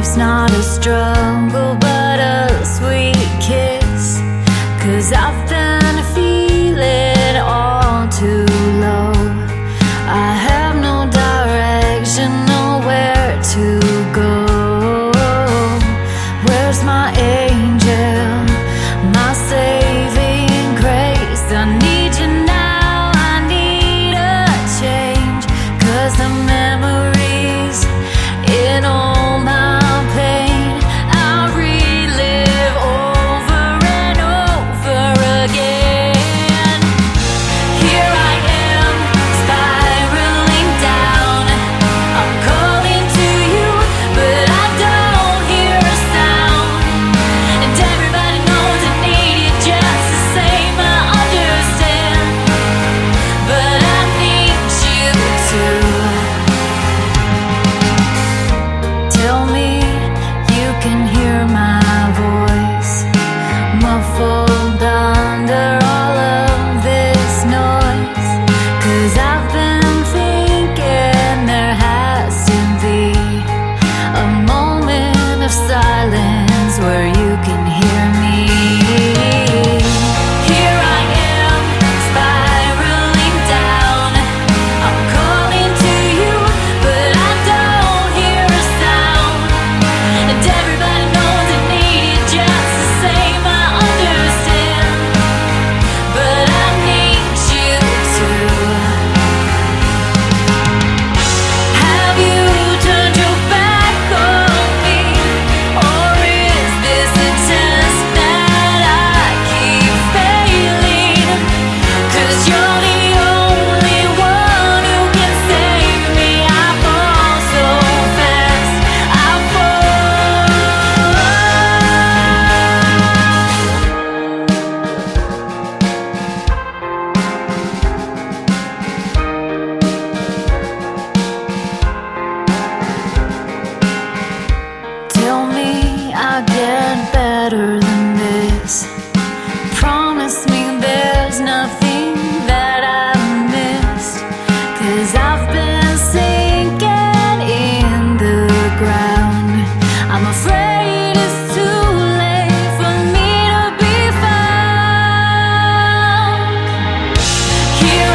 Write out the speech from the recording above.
Life's not a struggle but a sweet kiss, 'cause I've been feeling all too low. I have no direction, nowhere to go. Where's my angel, my saving grace? I need you now, I need a change, 'cause the memories in all my pain I relive over and over again. Here I am, spiraling down. I'm calling to you, but I don't hear a sound. And everybody knows I need you just the same. I understand, but I need you too. Tell me you can hear my voice, muffled under all of this noise. 'Cause I've been thinking there has to be a moment of silence where you can hear me. Here I am, spiraling down. I'm calling to you, but I don't hear a sound. And everybody knows I need you just the same. I understand, but I need you too. Have you turned your back on me, or is this a test that I keep failing? 'Cause you're the only one who can save me. I fall so fast, I fall. Tell me I get better than this. Promise me there's nothing that I've missed. 'Cause I've been sinking in the ground. I'm afraid it's too late for me to be found. Here